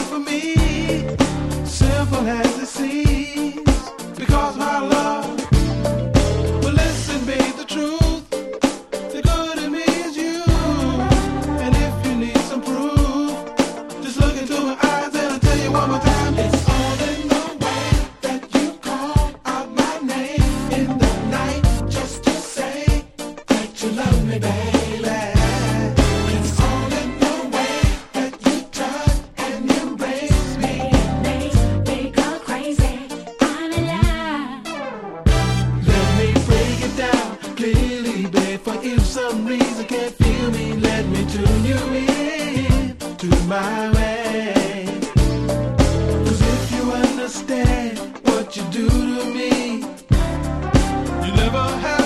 for me, simple as it seems, because my love will listen, babe, the truth. The good in me is you, and if you need some proof, just look into my eyes and I'll tell you one more time. It's all in the way that you call out my name in the night, just to say that you love me, baby. It's all in the way that you touch and embrace me. Makes me go crazy. I'm in love. Let me break it down clearly, babe. For if some reason can't feel me, let me tune you in to my way. 'Cause if you understand what you do to me, you never have